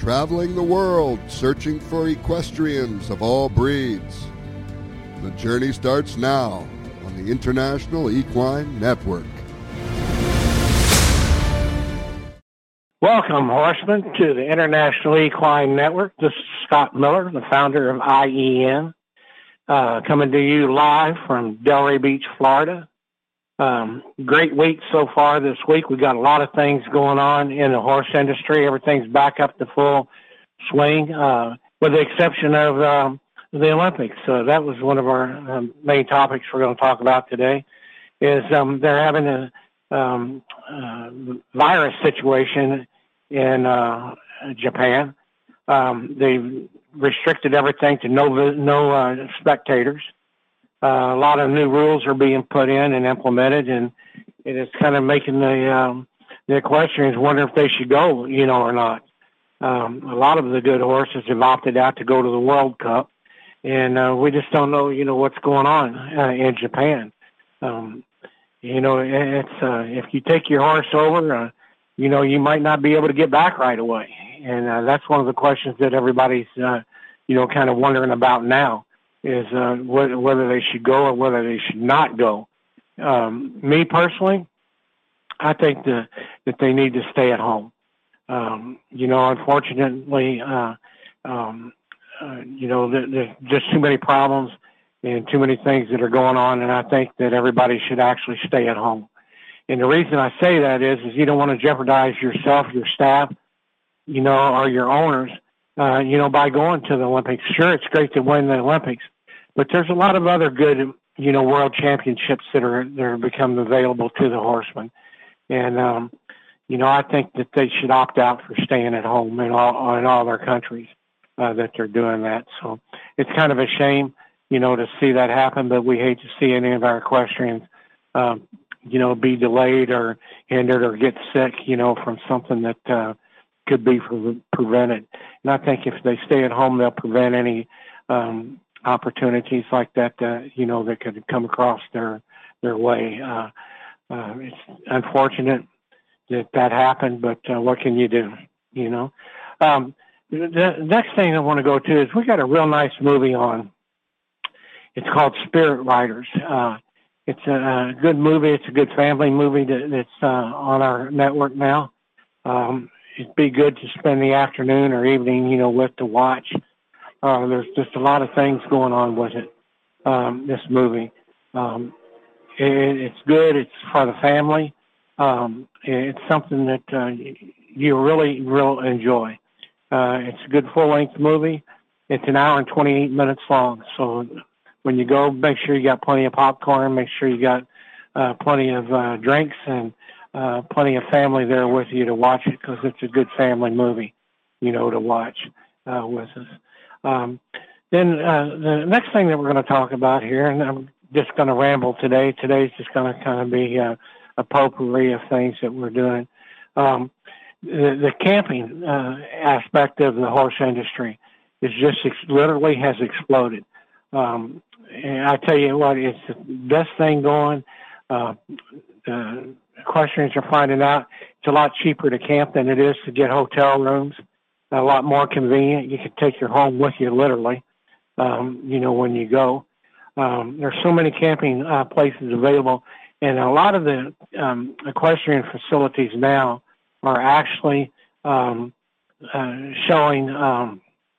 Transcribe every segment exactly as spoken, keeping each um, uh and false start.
traveling the world searching for equestrians of all breeds. The journey starts now on the International Equine Network. Welcome, horsemen, to the International Equine Network. This is Scott Miller, the founder of I E N, uh, coming to you live from Delray Beach, Florida. Um, great week so far this week. We got a lot of things going on in the horse industry. Everything's back up to full swing, uh, with the exception of um, the Olympics. So that was one of our um, main topics we're going to talk about today. Is um, they're having a um, uh, virus situation in uh, Japan. Um, they've restricted everything to no no uh, spectators. Uh, a lot of new rules are being put in and implemented, and it is kind of making the um, the equestrians wonder if they should go, you know, or not. Um, a lot of the good horses have opted out to go to the World Cup, and uh, we just don't know, you know, what's going on uh, in Japan. Um, you know, it's uh, if you take your horse over, uh, you know, you might not be able to get back right away, and uh, that's one of the questions that everybody's, uh, you know, kind of wondering about now. Is uh, whether, whether they should go or whether they should not go. Um, me personally, I think the, that they need to stay at home. Um, you know, unfortunately, uh, um, uh, you know, there, there's just too many problems and too many things that are going on, and I think that everybody should actually stay at home. And the reason I say that is, is you don't want to jeopardize yourself, your staff, you know, or your owners, uh, you know, by going to the Olympics. Sure, it's great to win the Olympics, but there's a lot of other good, you know, world championships that are that are becoming available to the horsemen. And, um, you know, I think that they should opt out for staying at home in all, in all their countries uh, that they're doing that. So it's kind of a shame, you know, to see that happen, but we hate to see any of our equestrians, um, you know, be delayed or hindered or get sick, you know, from something that uh, could be pre- prevented. And I think if they stay at home, they'll prevent any um opportunities like that, uh, you know, that could come across their their way. Uh, uh, it's unfortunate that that happened, but uh, what can you do, you know? Um, the next thing I want to go to is we got a real nice movie on. It's called Spirit Riders. Uh, it's a good movie. It's a good family movie that, that's uh, on our network now. Um, it'd be good to spend the afternoon or evening, you know, with to watch. Uh, there's just a lot of things going on with it, um, this movie. Um, it, it's good. It's for the family. Um, it's something that uh, you really, really enjoy. Uh, it's a good full-length movie. It's an hour and twenty-eight minutes long. So when you go, make sure you got plenty of popcorn. Make sure you got uh, plenty of uh, drinks and uh, plenty of family there with you to watch it, because it's a good family movie, you know, to watch uh, with us. Um, then uh, the next thing that we're going to talk about here, and I'm just going to ramble today. Today's just going to kind of be uh, a potpourri of things that we're doing. Um, the, the camping uh, aspect of the horse industry is just ex- literally has exploded. Um, and I tell you what, it's the best thing going. Uh, the equestrians are finding out it's a lot cheaper to camp than it is to get hotel rooms. A lot more convenient. You can take your home with you, literally, um, you know, when you go. Um, there's so many camping uh, places available, and a lot of the um, equestrian facilities now are actually um, uh, showing um,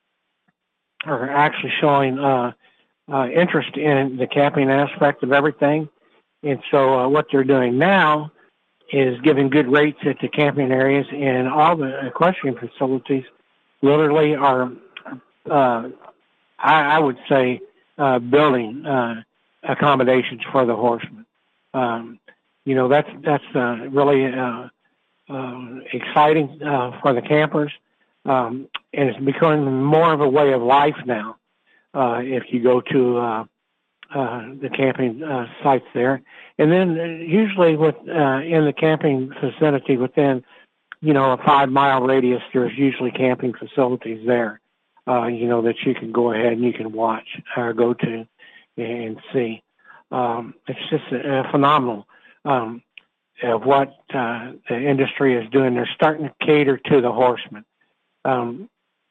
are actually showing uh, uh, interest in the camping aspect of everything. And so uh, what they're doing now is giving good rates at the camping areas, and all the equestrian facilities literally are, uh, I, I would say, uh, building uh, accommodations for the horsemen. Um, you know, that's that's uh, really uh, uh, exciting uh, for the campers, um, and it's becoming more of a way of life now. Uh, if you go to uh, uh, the camping uh, sites there, and then usually with uh, in the camping vicinity within, you know, a five mile radius, there's usually camping facilities there, uh, you know, that you can go ahead and you can watch or go to and see. Um, it's just a, a phenomenal um, of what uh, the industry is doing. They're starting to cater to the horsemen. Um,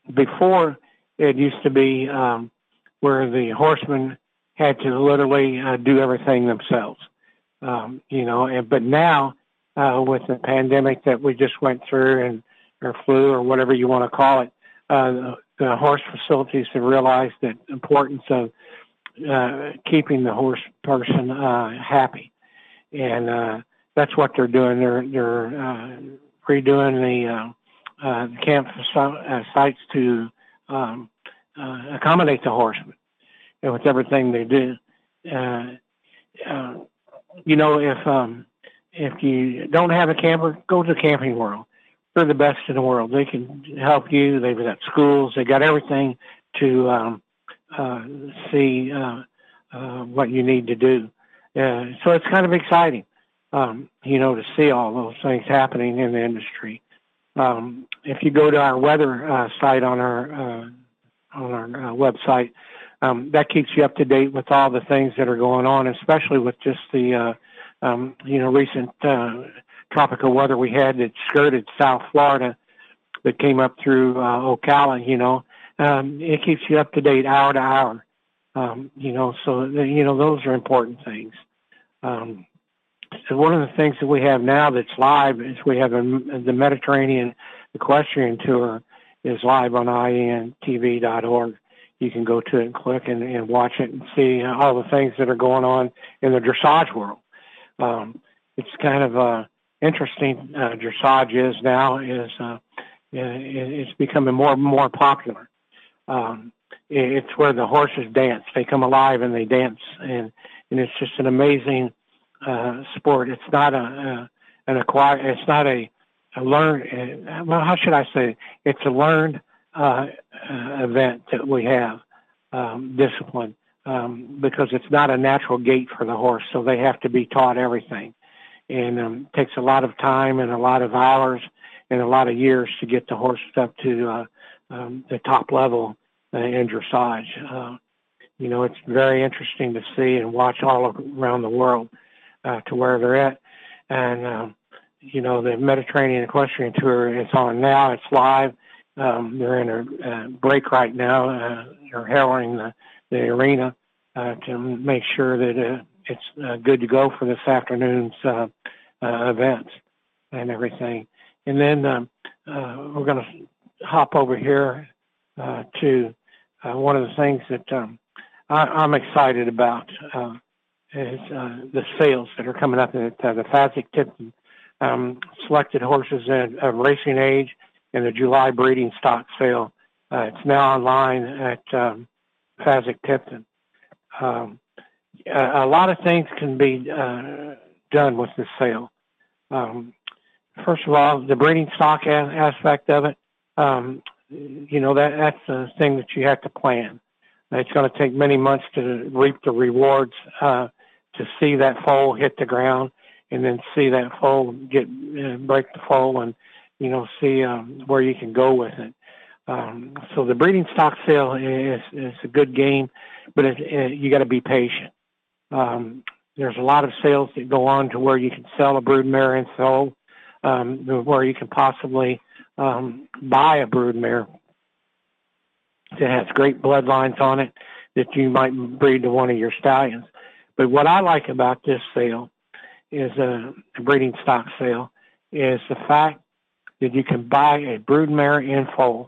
before, it used to be um, where the horsemen had to literally uh, do everything themselves. Um, you know, and, but now uh, with the pandemic that we just went through, and or flu or whatever you want to call it, uh, the, the horse facilities have realized the importance of uh, keeping the horse person uh, happy, and uh, that's what they're doing. They're they're uh, redoing the, uh, uh, the camp uh, sites to um, uh, accommodate the horsemen, and with everything they do. Uh, uh, you know, if um, if you don't have a camper, go to Camping World. They're the best in the world. They can help you. They've got schools. They got everything to um, uh, see uh, uh, what you need to do. Uh, so it's kind of exciting, um, you know, to see all those things happening in the industry. Um, if you go to our weather uh, site on our uh, on our uh, website, um, that keeps you up to date with all the things that are going on, especially with just the uh, um, you know recent uh, tropical weather we had that skirted South Florida, that came up through uh, Ocala. You know, um, it keeps you up to date hour to hour. Um, you know, so you know those are important things. Um, so one of the things that we have now that's live is we have a, the Mediterranean Equestrian Tour is live on I E N T V dot org. You can go to it and click and, and watch it and see all the things that are going on in the dressage world. Um, it's kind of uh, interesting. Uh, dressage is now is uh, it's becoming more and more popular. Um, it's where the horses dance. They come alive and they dance, and and it's just an amazing uh, sport. It's not a, a an acquired. It's not a, a learned. Uh, well, how should I say it? It's a learned uh, uh, event that we have, um, discipline, um, because it's not a natural gait for the horse. So they have to be taught everything, and um, it takes a lot of time and a lot of hours and a lot of years to get the horse up to uh, um, the top level uh, in dressage. Uh, you know, it's very interesting to see and watch all around the world uh, to where they're at. And, um, you know, the Mediterranean Equestrian Tour is on now. It's live. Um, they're in a uh, break right now. Uh, they're harrowing the, the arena uh, to make sure that uh, it's uh, good to go for this afternoon's uh, uh, events and everything. And then um, uh, we're going to hop over here uh, to uh, one of the things that um, I, I'm excited about uh, is uh, the sales that are coming up at uh, the Fasig-Tipton um, selected horses at, of racing age and the July breeding stock sale. Uh, it's now online at um, Fasig-Tipton. Um, a, a lot of things can be uh, done with this sale. Um, first of all, the breeding stock a- aspect of it, um, you know, that that's the thing that you have to plan. It's going to take many months to reap the rewards, uh, to see that foal hit the ground and then see that foal get, uh, break the foal and, you know, see um, where you can go with it. Um, so the breeding stock sale is, is a good game, but it, it, you got to be patient. Um, there's a lot of sales that go on to where you can sell a broodmare and foal, um, where you can possibly um, buy a broodmare that has great bloodlines on it that you might breed to one of your stallions. But what I like about this sale is a, a breeding stock sale is the fact that you can buy a broodmare in foal.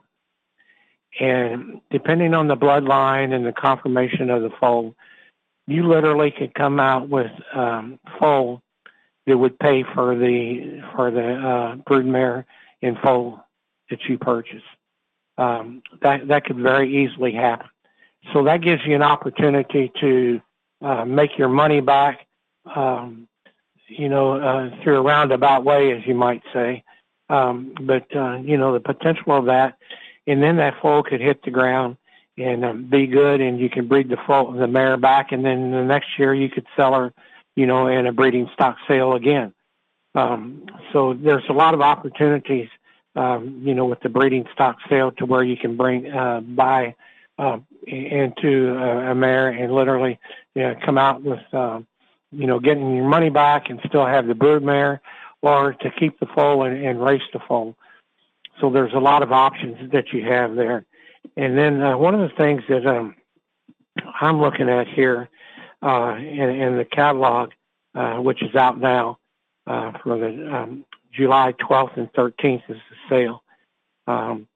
And depending on the bloodline and the conformation of the foal, you literally could come out with um, foal that would pay for the for the uh, broodmare in foal that you purchase. Um, that that could very easily happen. So that gives you an opportunity to uh, make your money back, um, you know, uh, through a roundabout way, as you might say. Um, but uh, you know, the potential of that, and then that foal could hit the ground and um, be good, and you can breed the foal, the mare back, and then the next year you could sell her, you know, in a breeding stock sale again. Um, so there's a lot of opportunities, um, you know, with the breeding stock sale to where you can bring uh, buy uh, into a, a mare and literally, you know, come out with, uh, you know, getting your money back and still have the brood mare, or to keep the foal and, and race the foal. So there's a lot of options that you have there. And then uh, one of the things that um, I'm looking at here uh, in, in the catalog, uh, which is out now uh, for the um, July twelfth and thirteenth is the sale. Um,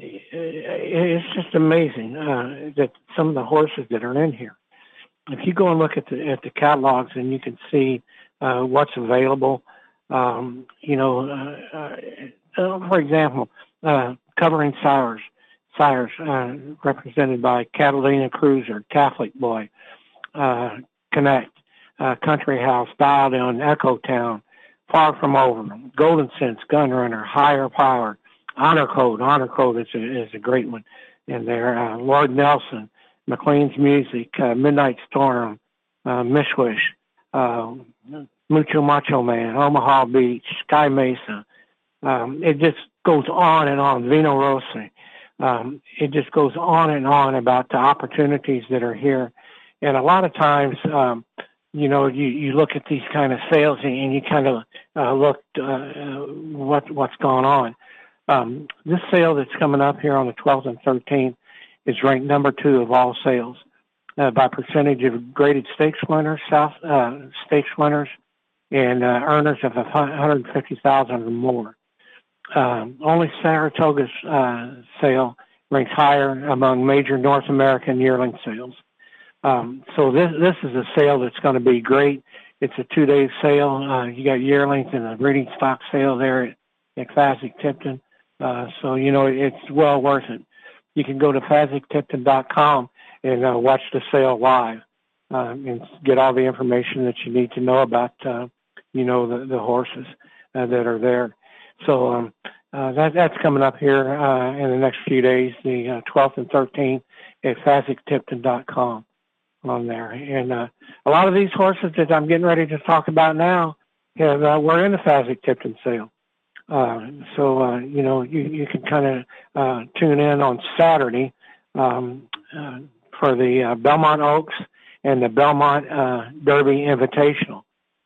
it's just amazing uh, that some of the horses that are in here. If you go and look at the at the catalogs, and you can see uh, what's available. Um, you know, uh, uh, for example, uh, covering sires, sires uh, represented by Catalina Cruiser, Catholic Boy, uh, Connect, uh, Country House, Dialed In, Echo Town, Far From Over, Golden Sense, Gun Runner, Higher Power, Honor Code. Honor Code is a, is a great one in there. Uh, Lord Nelson, McLean's Music, uh, Midnight Storm, uh, Mishwish, uh, Mucho Macho Man, Omaha Beach, Sky Mesa. Um, it just goes on and on. Vino Rossi. Um, it just goes on and on about the opportunities that are here. And a lot of times, um, you know, you, you look at these kind of sales and you kind of uh, look uh, what what's going on. Um, this sale that's coming up here on the twelfth and thirteenth is ranked number two of all sales uh, by percentage of graded stakes winners, South uh, stakes winners, and uh, earners of one hundred fifty thousand dollars or more. Um, only Saratoga's uh, sale ranks higher among major North American yearling sales. Um, so this this is a sale that's going to be great. It's a two-day sale. Uh, you got yearlings and a breeding stock sale there at, at Fasig-Tipton. Uh, so, you know, it's well worth it. You can go to Fasig Tipton dot com and uh, watch the sale live uh, and get all the information that you need to know about, uh, you know, the, the horses uh, that are there. So um, uh, that, that's coming up here uh, in the next few days, the uh, twelfth and thirteenth at Fasig Tipton dot com on there. And uh, a lot of these horses that I'm getting ready to talk about now have, uh, were in the Fasig Tipton sale. Uh, so, uh, you know, you, you can kind of uh, tune in on Saturday um, uh, for the uh, Belmont Oaks and the Belmont uh, Derby Invitational.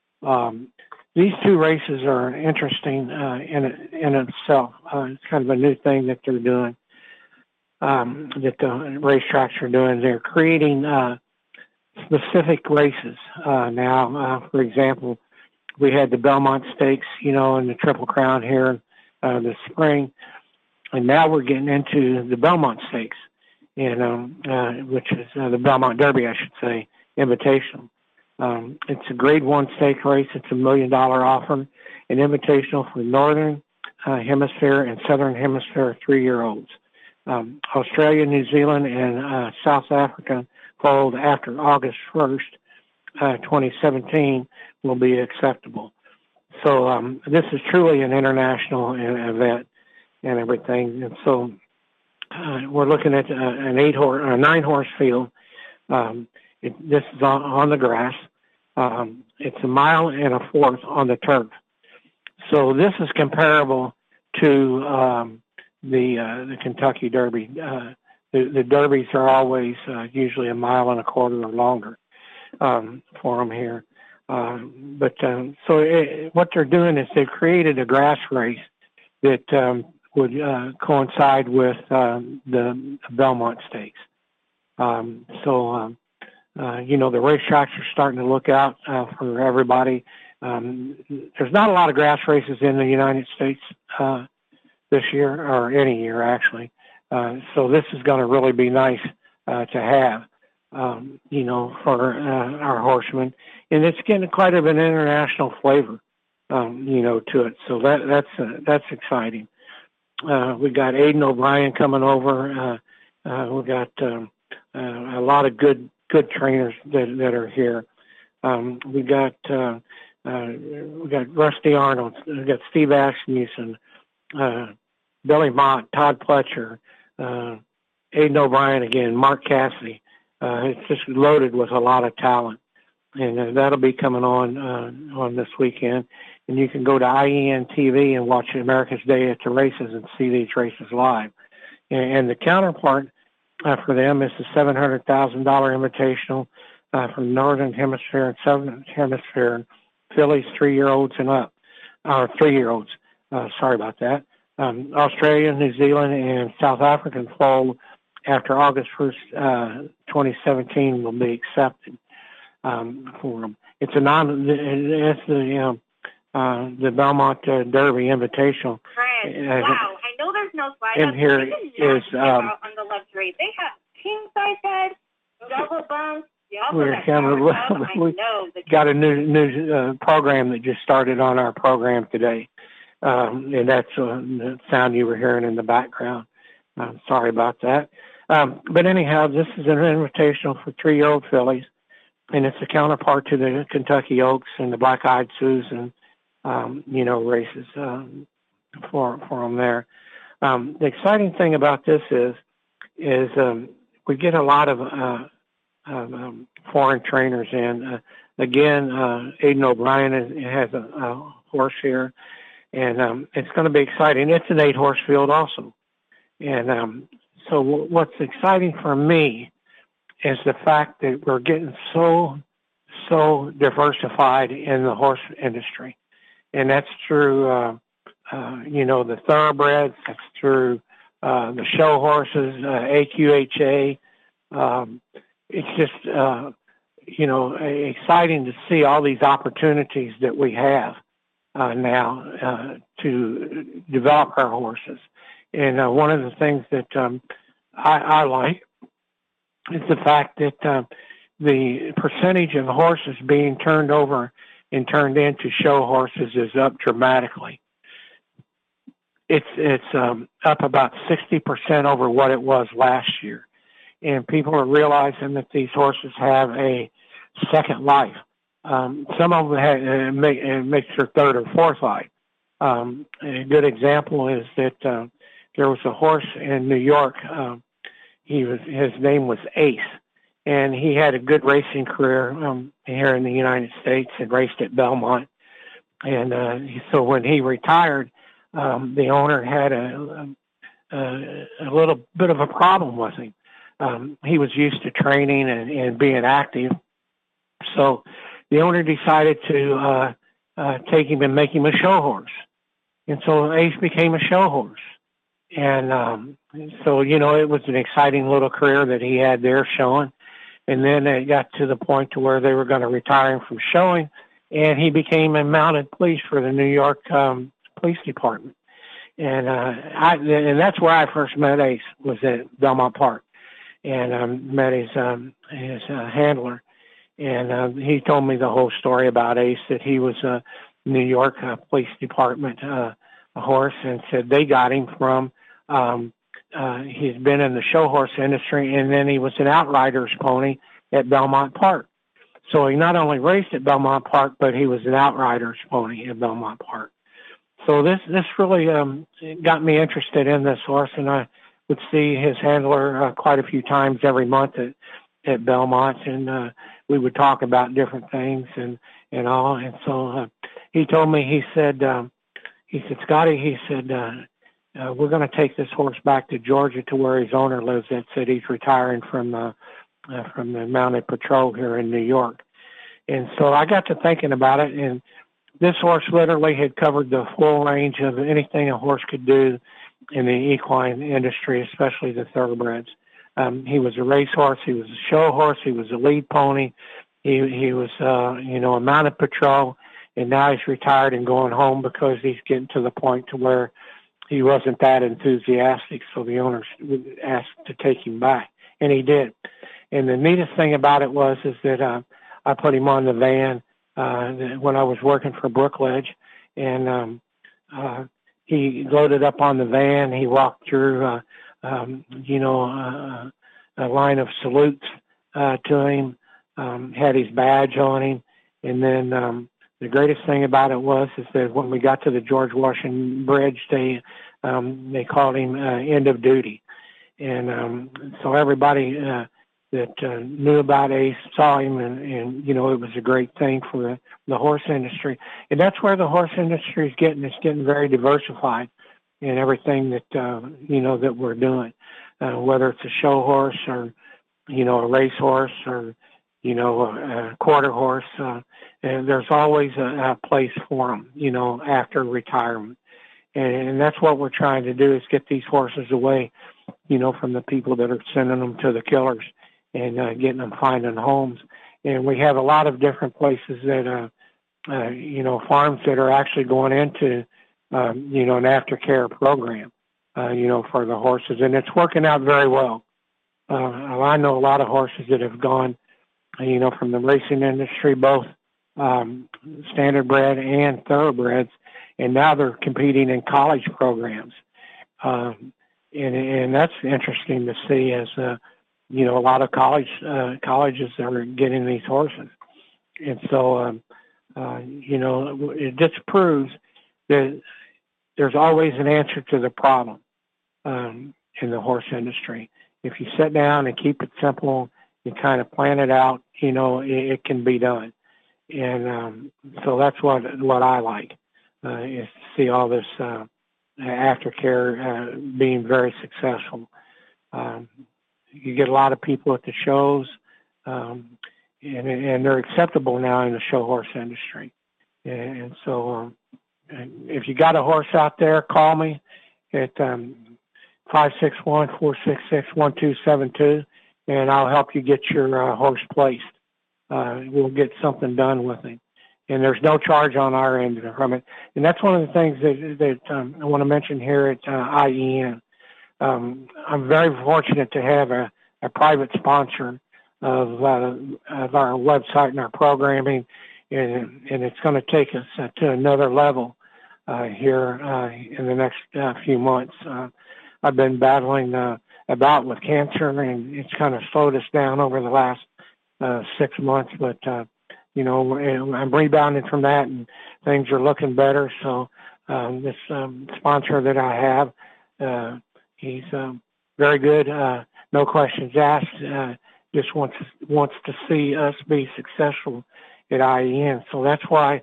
Um, these two races are interesting uh, in in itself. Uh, it's kind of a new thing that they're doing, um, that the racetracks are doing. They're creating uh, specific races uh, now. Uh, for example, we had the Belmont Stakes, you know, and the Triple Crown here uh, this spring. And now we're getting into the Belmont Stakes, and um, uh, which is uh, the Belmont Derby, I should say, Invitational. Um, it's a grade one stake race. It's a million dollar offer, an invitational for Northern uh, Hemisphere and Southern Hemisphere three-year-olds. Um, Australia, New Zealand, and uh, South Africa followed after August first, uh, twenty seventeen, will be acceptable. So um, this is truly an international event and everything. And so uh, we're looking at uh, an eight horse, a nine horse field. Um, it, this is on, on the grass. Um, it's a mile and a fourth on the turf. So this is comparable to um, the uh, the Kentucky Derby. Uh, the, the derbies are always uh, usually a mile and a quarter or longer um, for them here. Uh, but um, so it, what they're doing is they've created a grass race that um, would uh, coincide with uh, the Belmont Stakes. Um, so, um, uh, you know, the racetracks are starting to look out uh, for everybody. Um, there's not a lot of grass races in the United States uh, this year, or any year, actually. Uh, so this is going to really be nice uh, to have, um, you know, for uh, our horsemen. And it's getting quite of an international flavor, um, you know, to it. So that that's uh, that's exciting. Uh, we got Aidan O'Brien coming over. Uh, uh, we got um, uh, a lot of good good trainers that that are here. Um, we got uh, uh, we got Rusty Arnold. We got Steve Asmussen, uh, Billy Mott, Todd Pletcher, uh, Aidan O'Brien again, Mark Cassidy. Uh, it's just loaded with a lot of talent. And uh, that'll be coming on uh, on this weekend. And you can go to I E N T V and watch America's Day at the Races and see these races live. And, and the counterpart uh, for them is the seven hundred thousand dollars Invitational uh, from Northern Hemisphere and Southern Hemisphere, fillies three-year-olds and up, or three-year-olds. Uh, sorry about that. Um, Australia, New Zealand, and South African foal after August first, uh, twenty seventeen, will be accepted um, for them. It's a non. It's the um, uh, the Belmont uh, Derby Invitational. Fred, uh, wow! I know there's no slide. In here is um, on the luxury. They have king size beds, double bunks. We're having a, we got a new new uh, program that just started on our program today, um, and that's uh, the sound you were hearing in the background. Uh, sorry about that. Um, but anyhow, this is an invitational for three-year-old fillies, and it's a counterpart to the Kentucky Oaks and the Black-Eyed Sues and um, you know races um, for for them there. Um, the exciting thing about this is is um, we get a lot of uh, Um, um, foreign trainers in. Uh, again, uh, Aidan O'Brien is, has a, a horse here, and um, it's going to be exciting. It's an eight-horse field also. And um, so w- what's exciting for me is the fact that we're getting so, so diversified in the horse industry. And that's through, uh, uh, you know, the thoroughbreds, that's through uh, the show horses, uh, A Q H A, um, it's just, uh, you know, exciting to see all these opportunities that we have uh, now uh, to develop our horses. And uh, one of the things that um, I, I like is the fact that uh, the percentage of horses being turned over and turned into show horses is up dramatically. It's it's um, up about sixty percent over what it was last year. And people are realizing that these horses have a second life. Um, some of them have, uh, make, uh, makes their third or fourth life. Um, a good example is that uh, there was a horse in New York. Uh, he was his name was Ace, and he had a good racing career um, here in the United States and raced at Belmont. And uh, so when he retired, um, the owner had a, a, a little bit of a problem with him. Um, he was used to training and, and being active. So the owner decided to uh, uh, take him and make him a show horse. And so Ace became a show horse. And um, so, you know, it was an exciting little career that he had there showing. And then it got to the point to where they were going to retire him from showing. And he became a mounted police for the New York um, Police Department. And, uh, I, and that's where I first met Ace, was at Belmont Park. And um, met his um, his uh, handler, and uh, he told me the whole story about Ace, that he was a New York uh, Police Department uh, horse, and said they got him from, um, uh, he's been in the show horse industry, and then he was an outrider's pony at Belmont Park. So he not only raced at Belmont Park, but he was an outrider's pony at Belmont Park. So this, this really um, got me interested in this horse, and I would see his handler uh, quite a few times every month at, at Belmont, and uh, we would talk about different things and, and all. And so uh, he told me, he said, um, he said, Scotty, he said, uh, uh, we're going to take this horse back to Georgia to where his owner lives. That said, he's retiring from uh, uh, from the Mounted Patrol here in New York. And so I got to thinking about it, and this horse literally had covered the full range of anything a horse could do in the equine industry, especially the thoroughbreds. Um, he was a racehorse. He was a show horse. He was a lead pony. He he was, uh, you know, a mounted patrol, and now he's retired and going home because he's getting to the point to where he wasn't that enthusiastic. So the owners asked to take him back, and he did. And the neatest thing about it was is that uh, I put him on the van uh, when I was working for Brookledge, and um, uh, he loaded up on the van. He walked through, uh, um, you know, uh, a line of salutes uh, to him, um, had his badge on him. And then um, the greatest thing about it was is that when we got to the George Washington Bridge, they um, they called him uh, end of duty. And um, so everybody uh, that uh, knew about Ace saw him, and, and, you know, it was a great thing for the, the horse industry. And that's where the horse industry is getting. It's getting very diversified in everything that, uh, you know, that we're doing, uh, whether it's a show horse or, you know, a race horse or, you know, a, a quarter horse. Uh, and there's always a, a place for them, you know, after retirement. And, and that's what we're trying to do, is get these horses away you know, from the people that are sending them to the killers and uh, getting them finding homes. And we have a lot of different places that, uh, uh, you know, farms that are actually going into, um, you know, an aftercare program, uh, you know, for the horses. And it's working out very well. Uh, I know a lot of horses that have gone, you know, from the racing industry, both um, standardbred and thoroughbreds, and now they're competing in college programs. Um, and, and that's interesting to see as, uh, you know, a lot of college uh, colleges are getting these horses. And so, um, uh, you know, it just proves that there's always an answer to the problem um, in the horse industry. If you sit down and keep it simple, you kind of plan it out, you know, it, it can be done. And um, so that's what what I like, uh, is to see all this uh, aftercare uh, being very successful. Um, you get a lot of people at the shows, um, and, and they're acceptable now in the show horse industry. And, and so um, and if you got a horse out there, call me at um, five six one, four six six, one two seven two, and I'll help you get your uh, horse placed. Uh, we'll get something done with him. And there's no charge on our end from it. And that's one of the things that, that um, I want to mention here at uh, I E N. Um, I'm very fortunate to have a, a private sponsor of, uh, of our website and our programming, and, and it's going to take us uh, to another level uh, here uh, in the next uh, few months. Uh, I've been battling uh, about with cancer, and it's kind of slowed us down over the last uh, six months, but uh, you know, I'm rebounding from that, and things are looking better. So um, this um, sponsor that I have, uh, he's um, very good, uh, no questions asked, uh, just wants, wants to see us be successful at I E N. So that's why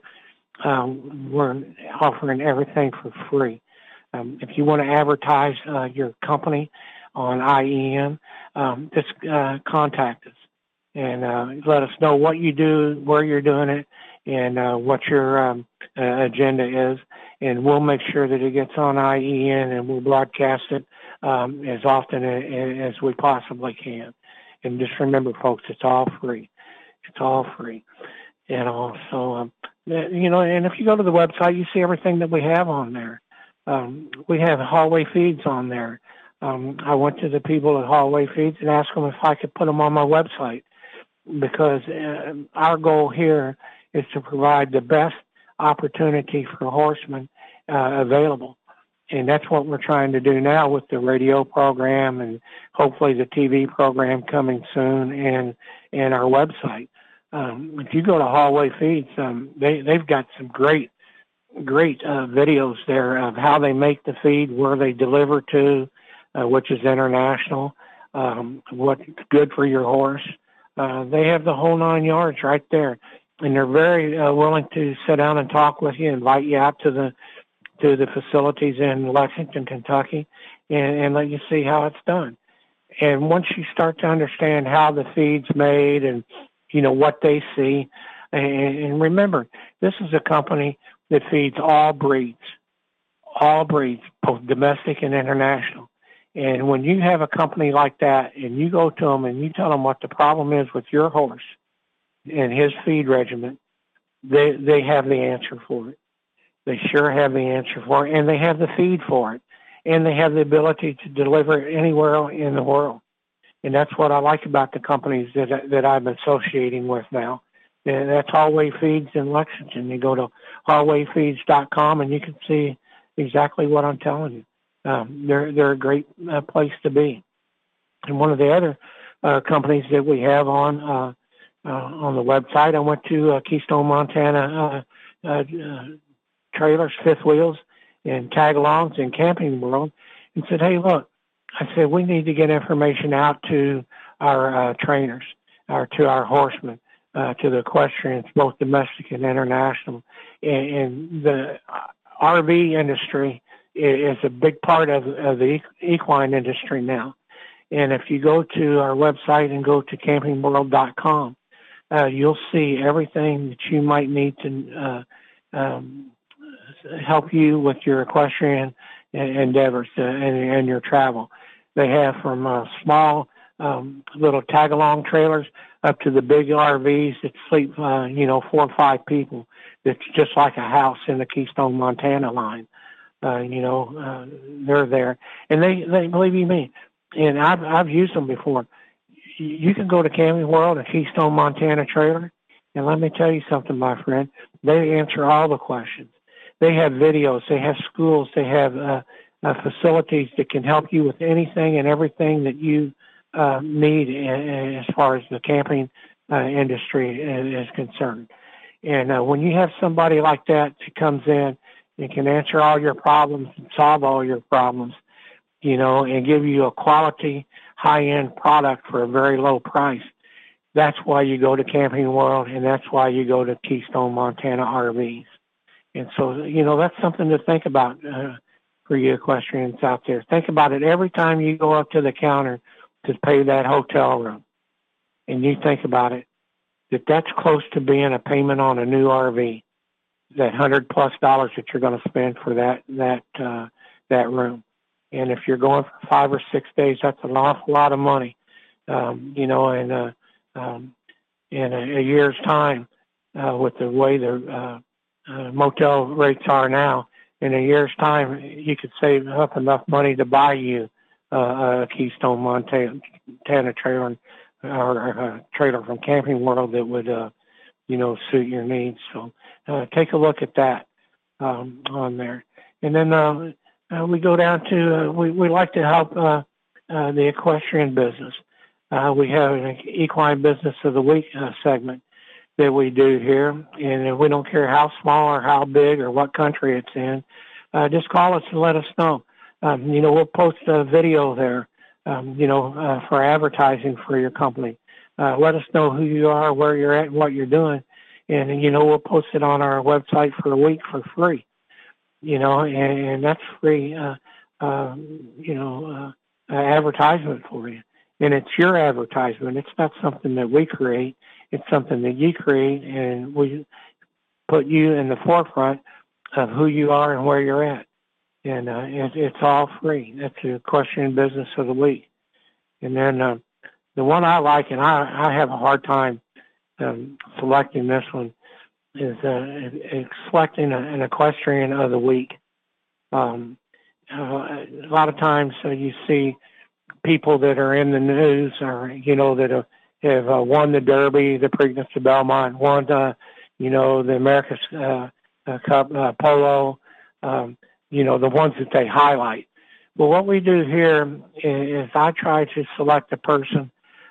um, we're offering everything for free. Um, if you want to advertise uh, your company on I E N, um, just uh, contact us. And uh, let us know what you do, where you're doing it, and uh, what your um, uh, agenda is. And we'll make sure that it gets on I E N, and we'll broadcast it um, as often as, as we possibly can. And just remember, folks, it's all free. It's all free. And also, um, you know, and if you go to the website, you see everything that we have on there. Um, we have hallway feeds on there. Um, I went to the people at Hallway Feeds and asked them if I could put them on my website, because uh, our goal here is to provide the best opportunity for horsemen uh, available. And that's what we're trying to do now with the radio program and hopefully the T V program coming soon, and, and our website. Um, if you go to Hallway Feeds, um, they, they've got some great, great uh, videos there of how they make the feed, where they deliver to, uh, which is international, um, what's good for your horse. Uh, they have the whole nine yards right there, and they're very uh, willing to sit down and talk with you, invite you out to the to the facilities in Lexington, Kentucky, and, and let you see how it's done. And once you start to understand how the feed's made and, you know, what they see, and, and remember, this is a company that feeds all breeds, all breeds, both domestic and international. And when you have a company like that and you go to them and you tell them what the problem is with your horse and his feed regimen, they they have the answer for it. They sure have the answer for it, and they have the feed for it, and they have the ability to deliver it anywhere in the world. And that's what I like about the companies that that I'm associating with now. And that's Hallway Feeds in Lexington. You go to hallway feeds dot com and you can see exactly what I'm telling you. Um, they're they're a great uh, place to be. And one of the other uh, companies that we have on uh, uh, on the website, I went to uh, Keystone, Montana uh, uh, uh, Trailers, Fifth Wheels, and Tagalongs in Camping World, and said, "Hey, look," I said, "we need to get information out to our uh, trainers, or to our horsemen, uh, to the equestrians, both domestic and international, and, and the R V industry." Is a big part of, of the equine industry now. And if you go to our website and go to camping world dot com, uh, you'll see everything that you might need to uh, um, help you with your equestrian endeavors uh, and, and your travel. They have from uh, small um, little tag-along trailers up to the big R Vs that sleep, uh, you know, four or five people. It's just like a house in the Keystone, Montana line. Uh, you know, uh, they're there, and they, they believe you me, and I've I've used them before. You can go to Camping World, a Keystone, Montana trailer, and let me tell you something, my friend. They answer all the questions. They have videos. They have schools. They have uh, uh, facilities that can help you with anything and everything that you uh, need as far as the camping uh, industry is concerned. And uh, when you have somebody like that that comes in and can answer all your problems and solve all your problems, you know, and give you a quality, high-end product for a very low price, that's why you go to Camping World, and that's why you go to Keystone, Montana R Vs. And so, you know, that's something to think about uh, for you equestrians out there. Think about it every time you go up to the counter to pay that hotel room, and you think about it, that that's close to being a payment on a new R V, that hundred plus dollars that you're going to spend for that that uh, that room. And if you're going for five or six days, that's an awful lot of money, um, you know. And uh, um, in a, a year's time, uh, with the way the uh, uh, motel rates are now, in a year's time, you could save up enough money to buy you uh, a Keystone, Montana trailer or a trailer from Camping World that would, uh, you know, suit your needs. So uh, take a look at that um, on there. And then uh, uh, we go down to, uh, we, we like to help uh, uh, the equestrian business. Uh, we have an Equine Business of the Week uh, segment that we do here. And we don't care how small or how big or what country it's in. Uh, just call us and let us know. Um, you know, we'll post a video there, um, you know, uh, for advertising for your company. Uh, let us know who you are, where you're at, and what you're doing. And, you know, we'll post it on our website for a week for free, you know, and, and that's free, uh, uh, you know, uh, uh, advertisement for you. And it's your advertisement. It's not something that we create. It's something that you create, and we put you in the forefront of who you are and where you're at. And uh, it, it's all free. That's the Equestrian Business of the Week. And then uh, the one I like, and I, I have a hard time um, selecting this one, is uh, selecting a, an Equestrian of the Week. Um, uh, a lot of times uh, you see people that are in the news, or you know, that have, have uh, won the Derby, the Preakness of Belmont, won, uh, you know, the America's uh, uh, Cup uh, Polo. Um, you know, the ones that they highlight. Well, what we do here is I try to select a person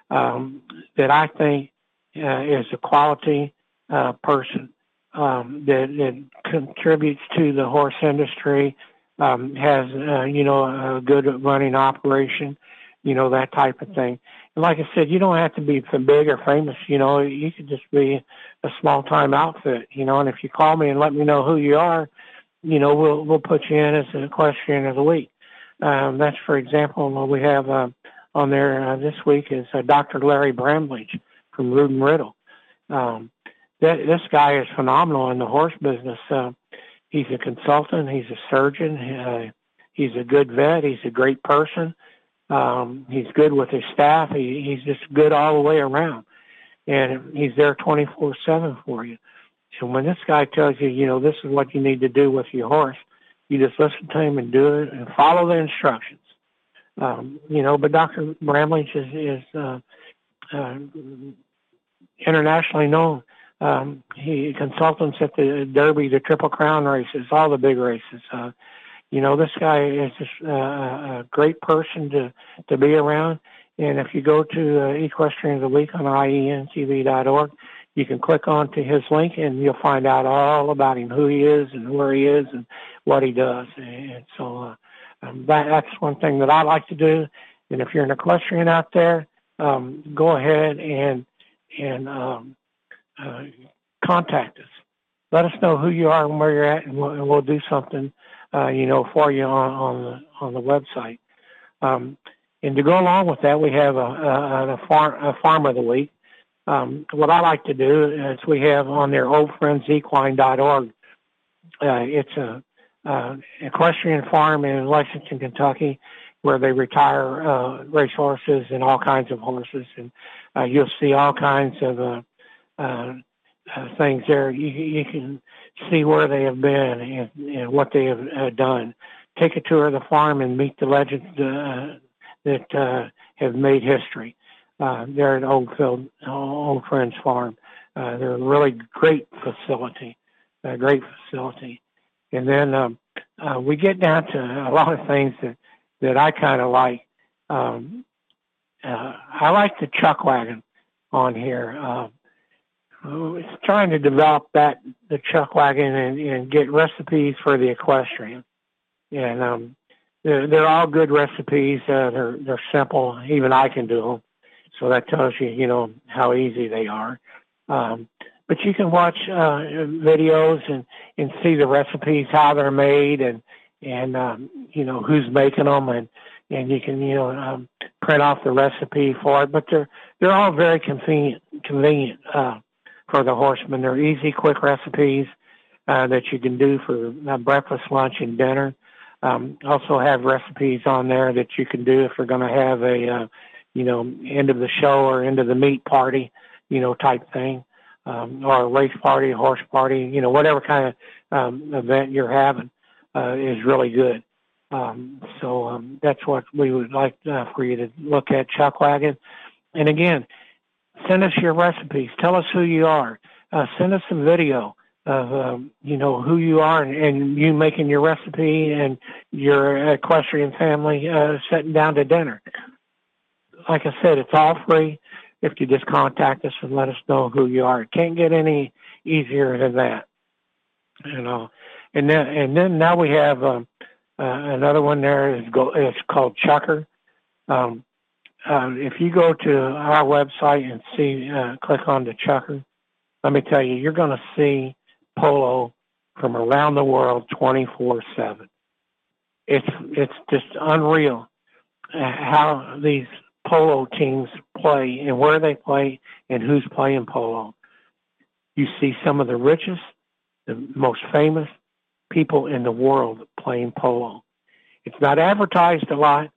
um, that I think uh, is a quality uh, person um, that, that contributes to the horse industry, um, has, uh, you know, a good running operation, you know, that type of thing. And like I said, you don't have to be big or famous, you know, you could just be a small-time outfit, you know, and if you call me and let me know who you are, you know, we'll we'll put you in as an Equestrian of the Week. Um, that's, for example, what we have uh, on there uh, this week is uh, Doctor Larry Bramlage from Rood and Riddle. Um, that, this guy is phenomenal in the horse business. Uh, he's a consultant. He's a surgeon. Uh, he's a good vet. He's a great person. Um, he's good with his staff. He, he's just good all the way around. And he's there twenty-four seven for you. And when this guy tells you, you know, this is what you need to do with your horse, you just listen to him and do it and follow the instructions. Um, you know, but Doctor Bramlage is, is uh, uh, internationally known. Um, he consultants at the Derby, the Triple Crown races, all the big races. Uh, you know, this guy is just uh, a great person to, to be around. And if you go to uh, Equestrian of the Week on I E N T V dot org, you can click on to his link and you'll find out all about him, who he is and where he is and what he does. And so uh, um, that, that's one thing that I like to do. And if you're an equestrian out there, um, go ahead and and um, uh, contact us. Let us know who you are and where you're at, and we'll, and we'll do something, uh, you know, for you on, on the on the website. Um, and to go along with that, we have a, a, a, farm, a farm of the week. Um, what I like to do is we have on there old friends equine dot org. Uh, it's a uh, equestrian farm in Lexington, Kentucky, where they retire uh, racehorses and all kinds of horses, and uh, you'll see all kinds of uh, uh, uh, things there. You, you can see where they have been and, and what they have uh, done. Take a tour of the farm and meet the legends uh, that uh, have made history. Uh, they're at Oldfield, Old Friends Farm. Uh, they're a really great facility, a great facility. And then um, uh, we get down to a lot of things that, that I kind of like. Um, uh, I like the chuck wagon on here. Uh, it's trying to develop that, the chuck wagon, and, and get recipes for the equestrian. And um, they're, they're all good recipes. Uh, they're, they're simple. Even I can do them. So that tells you, you know, how easy they are. Um, but you can watch uh, videos and, and see the recipes, how they're made, and, and um, you know, who's making them. And, and you can, you know, um, print off the recipe for it. But they're, they're all very convenient, convenient uh, for the horsemen. They're easy, quick recipes uh, that you can do for uh, breakfast, lunch, and dinner. Um, also have recipes on there that you can do if you're going to have a, uh, you know, end of the show or end of the meat party, you know, type thing, um, or a race party, a horse party, you know, whatever kind of um, event you're having uh, is really good. Um, so um, that's what we would like uh, for you to look at, Chuck Wagon. And again, send us your recipes. Tell us who you are. Uh, send us some video of, um, you know, who you are and, and you making your recipe and your equestrian family uh, sitting down to dinner. Like I said, it's all free if you just contact us and let us know who you are. It can't get any easier than that, you know. And then, and then now we have um, uh, another one there is go, it's called Chucker. Um, uh, if you go to our website and see, uh, click on the Chucker, let me tell you, you're going to see polo from around the world twenty-four seven. It's it's just unreal how these polo teams play and where they play and who's playing polo. You see some of the richest, the most famous people in the world playing polo. It's not advertised a lot,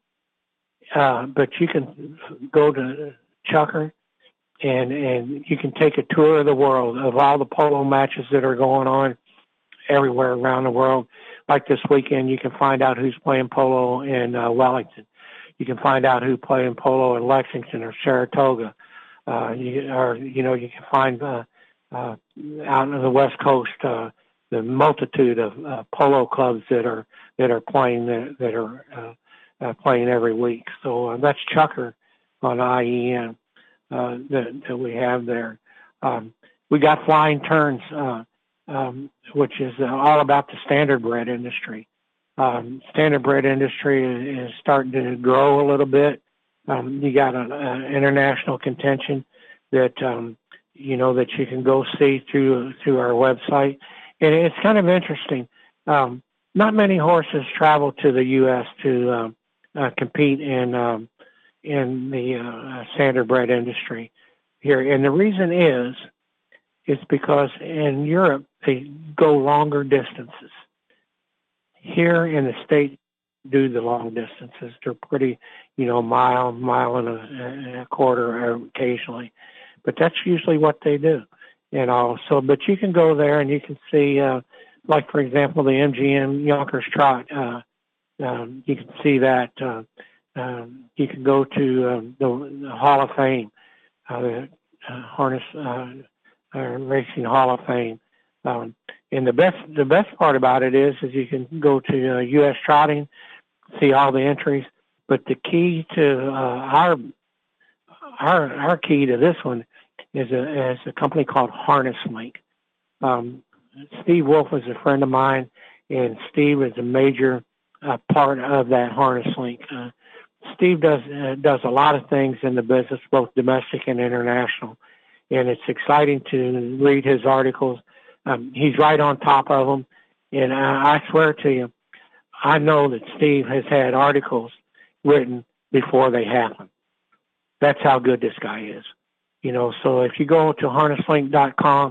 uh, but you can go to Chucker and, and you can take a tour of the world of all the polo matches that are going on everywhere around the world. Like this weekend, you can find out who's playing polo in uh, Wellington. You can find out who playing polo in Lexington or Saratoga. Uh, you, or, you know, you can find uh, uh, out on the West Coast uh, the multitude of uh, polo clubs that are that are playing that, that are uh, uh, playing every week. So uh, that's Chucker on I E N uh, that, that we have there. Um, we got Flying Turns, uh, um, which is uh, all about the standardbred industry. Um, standardbred industry is, is starting to grow a little bit. Um, you got an international contention that, um, you know, that you can go see through, through our website. And it's kind of interesting. Um, not many horses travel to the U S to, um, uh, compete in, um, in the, uh, standardbred industry here. And the reason is, it's because in Europe, they go longer distances. Here in the States, do the long distances. They're pretty, you know, mile, mile and a, and a quarter occasionally. But that's usually what they do. You know, so, but you can go there and you can see, uh, like, for example, the M G M Yonkers Trot. Uh, um, you can see that. Uh, um, you can go to um, the, the Hall of Fame, uh, the uh, Harness uh, uh, Racing Hall of Fame. Um, and the best, the best part about it is, is you can go to uh, U S Trotting, see all the entries. But the key to uh, our, our, our key to this one is a, is a company called Harness Link. Um, Steve Wolf is a friend of mine, and Steve is a major uh, part of that Harness Link. Uh, Steve does uh, does a lot of things in the business, both domestic and international, and it's exciting to read his articles. Um, he's right on top of them, and I, I swear to you, I know that Steve has had articles written before they happen. That's how good this guy is. You know, so if you go to harness link dot com,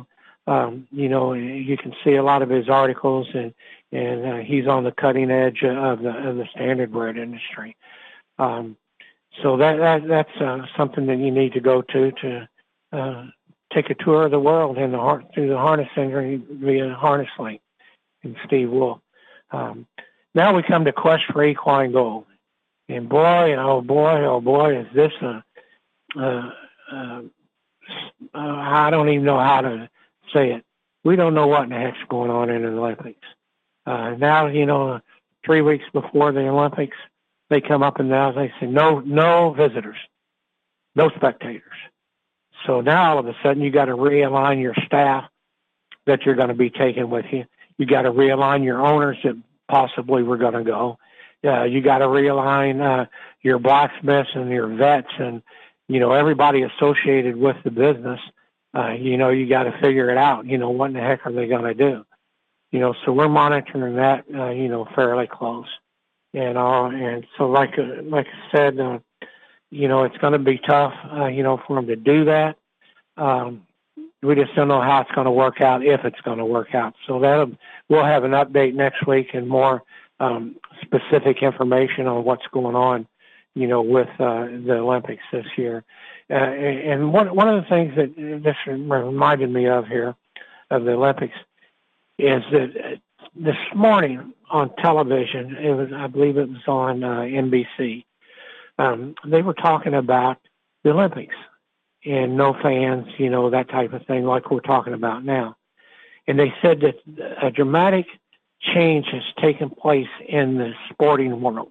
Um, you know, you can see a lot of his articles, and and uh, he's on the cutting edge of the of the standardbred industry. Um, so that, that that's uh, something that you need to go to to uh, take a tour of the world in the har- through the harness industry via Harness Link and Steve Wolf. Um, now we come to Quest for Equine Gold, and boy, oh boy, oh boy, is this a uh, uh, uh, I don't even know how to say it. We don't know what in the heck's going on in the Olympics. Uh, now, you know, three weeks before the Olympics, they come up and now they say, no, no visitors, no spectators. So now all of a sudden you got to realign your staff that you're going to be taking with you. You got to realign your owners that possibly were going to go. Uh, you got to realign uh, your blacksmiths and your vets and, you know, everybody associated with the business. Uh, you know, you got to figure it out. You know, what in the heck are they going to do? You know, so we're monitoring that, uh, you know, fairly close. And uh, and so, like uh, like I said, uh, you know, it's going to be tough, uh, you know, for them to do that. Um, we just don't know how it's going to work out, if it's going to work out. So that we'll have an update next week and more um, specific information on what's going on, you know, with uh, the Olympics this year. Uh, and one one of the things that this reminded me of here, of the Olympics, is that this morning on television, it was, I believe it was on uh, N B C, um, they were talking about the Olympics and no fans, you know, that type of thing like we're talking about now. And they said that a dramatic change has taken place in the sporting world.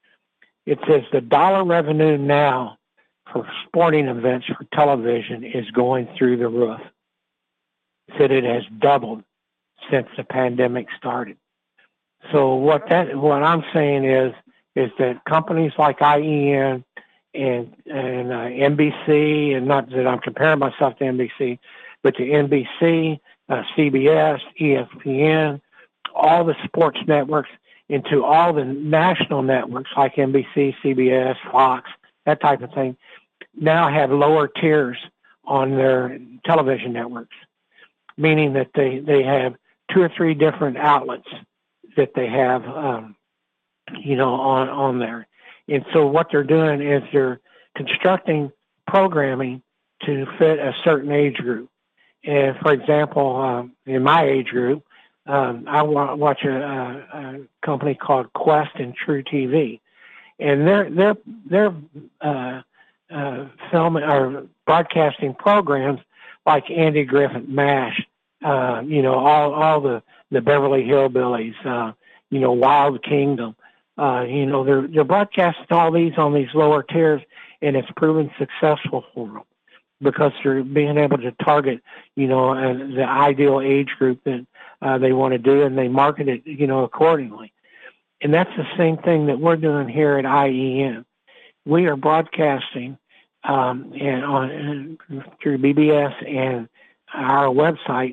It says the dollar revenue now for sporting events for television is going through the roof. It said it has doubled since the pandemic started. So what that what I'm saying is is that companies like I E N and and uh, N B C, and not that I'm comparing myself to N B C, but to N B C, uh, C B S, E S P N, all the sports networks, into all the national networks like N B C, C B S, Fox, that type of thing, now have lower tiers on their television networks, meaning that they, they have two or three different outlets that they have, um, you know, on, on there. And so what they're doing is they're constructing programming to fit a certain age group. And for example, um, in my age group, um, I watch a, a, a company called Quest and True T V, and they're they're they're uh, uh, filming or broadcasting programs like Andy Griffith MASH, uh, you know, all all the the Beverly Hillbillies, uh, you know, Wild Kingdom. Uh, you know, they're, they're broadcasting all these on these lower tiers, and it's proven successful for them because they're being able to target, you know, uh, the ideal age group that uh, they want to do, and they market it, you know, accordingly. And that's the same thing that we're doing here at I E N. We are broadcasting um, and on uh, through B B S and our website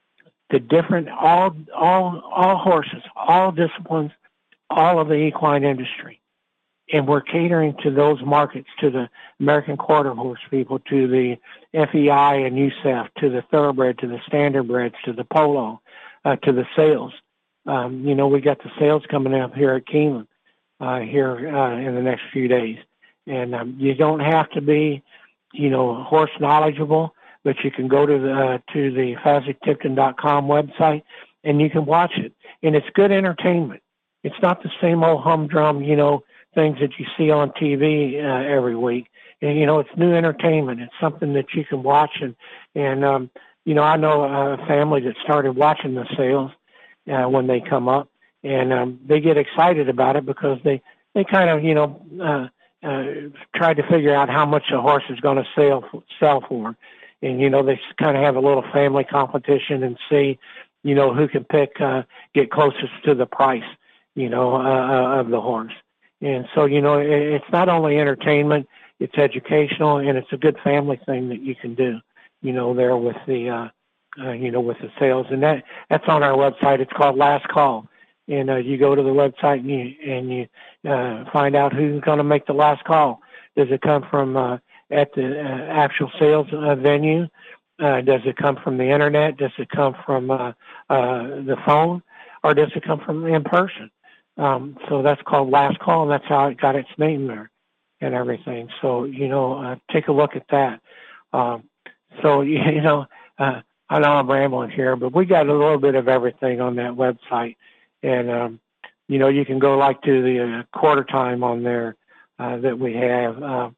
the different all all all horses, all disciplines, all of the equine industry. And we're catering to those markets, to the American Quarter Horse people, to the F E I and U S E F, to the thoroughbred, to the standardbreds, to the polo, uh, to the sales. Um, you know, we got the sales coming up here at Keeneland uh, here uh, in the next few days. And um, you don't have to be, you know, horse knowledgeable, but you can go to the, uh, to the Fazlick Tipton dot com website and you can watch it. And it's good entertainment. It's not the same old humdrum, you know, things that you see on T V uh, every week. And, you know, it's new entertainment. It's something that you can watch. And, and um, you know, I know a family that started watching the sales uh, when they come up. And um, they get excited about it because they, they kind of, you know, uh, uh, try to figure out how much a horse is going to sell, sell for. And, you know, they kind of have a little family competition and see, you know, who can pick, uh, get closest to the price, you know, uh, of the horse. And so, you know, it's not only entertainment, it's educational, and it's a good family thing that you can do, you know, there with the, uh, uh, you know, with the sales. And that that's on our website. It's called Last Call. And uh, you go to the website and you, and you uh, find out who's going to make the last call. Does it come from uh, at the uh, actual sales uh, venue? Uh, does it come from the internet? Does it come from uh, uh, the phone? Or does it come from in person? Um, so that's called Last Call, and that's how it got its name there and everything. So, you know, uh, take a look at that. Um, so, you know, uh, I know I'm rambling here, but we got a little bit of everything on that website. And, um, you know, you can go like to the uh, quarter time on there uh, that we have. Uh,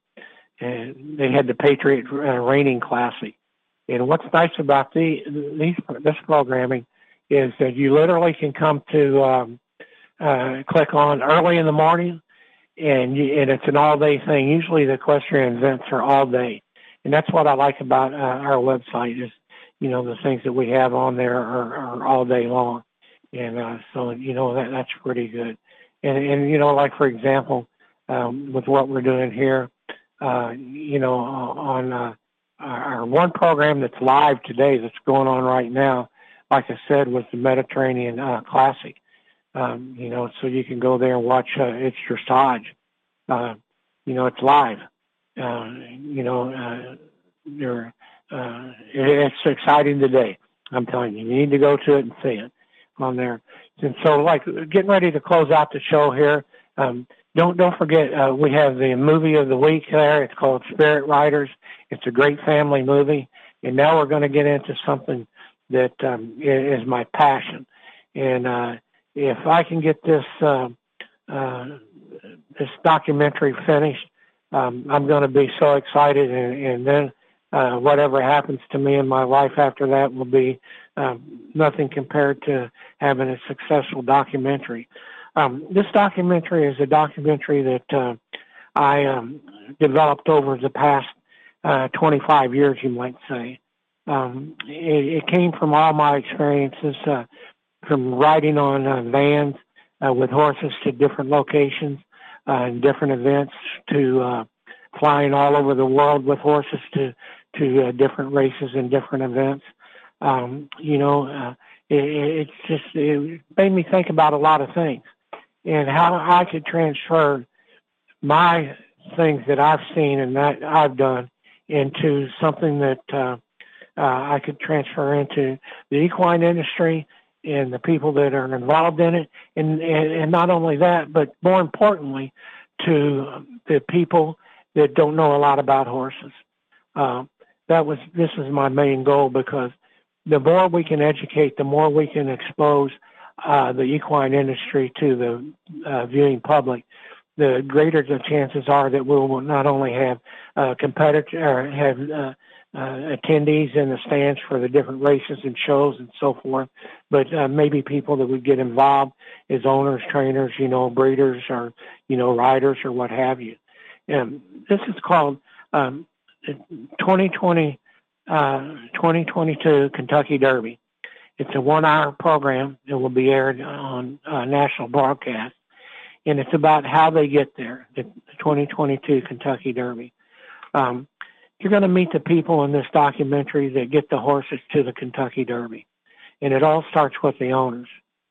and they had the Patriot uh, Raining Classic. And what's nice about the, these, this programming is that you literally can come to um, uh, click on early in the morning, and you, and it's an all-day thing. Usually the equestrian events are all day. And that's what I like about uh, our website is, you know, the things that we have on there are, are all day long. And uh, so, you know, that that's pretty good. And, and you know, like, for example, um, with what we're doing here, uh, you know, on uh, our one program that's live today that's going on right now, like I said, was the Mediterranean uh, Classic. Um, you know, so you can go there and watch uh, its dressage. Uh, you know, it's live. Uh, you know, uh, they're, uh, it, it's exciting today. I'm telling you, you need to go to it and see it on there. And so, like, getting ready to close out the show here. Um, don't don't forget, uh, we have the movie of the week there. It's called Spirit Riders. It's a great family movie. And now we're going to get into something that um, is my passion. And uh, if I can get this uh, uh, this documentary finished, um, I'm going to be so excited. And, and then uh, whatever happens to me in my life after that will be um, nothing compared to having a successful documentary. Um, this documentary is a documentary that uh, I um, developed over the past uh, twenty-five years, you might say. Um, it, it came from all my experiences, uh, from riding on uh, vans uh, with horses to different locations uh, and different events, to uh, flying all over the world with horses to to uh, different races and different events. Um, you know, uh, it, it's just it made me think about a lot of things and how I could transfer my things that I've seen and that I've done into something that uh, uh, I could transfer into the equine industry and the people that are involved in it. And, and, and not only that, but more importantly, to the people that don't know a lot about horses. Uh, that was, this is my main goal, because the more we can educate, the more we can expose uh, the equine industry to the uh, viewing public, the greater the chances are that we will not only have uh, competitors or have uh, uh, attendees in the stands for the different races and shows and so forth, but uh, maybe people that would get involved as owners, trainers, you know, breeders, or, you know, riders or what have you. And this is called um, twenty twenty, uh, twenty twenty-two Kentucky Derby. It's a one-hour program that will be aired on uh, national broadcast, and it's about how they get there, the twenty twenty-two Kentucky Derby. Um, you're going to meet the people in this documentary that get the horses to the Kentucky Derby, and it all starts with the owners.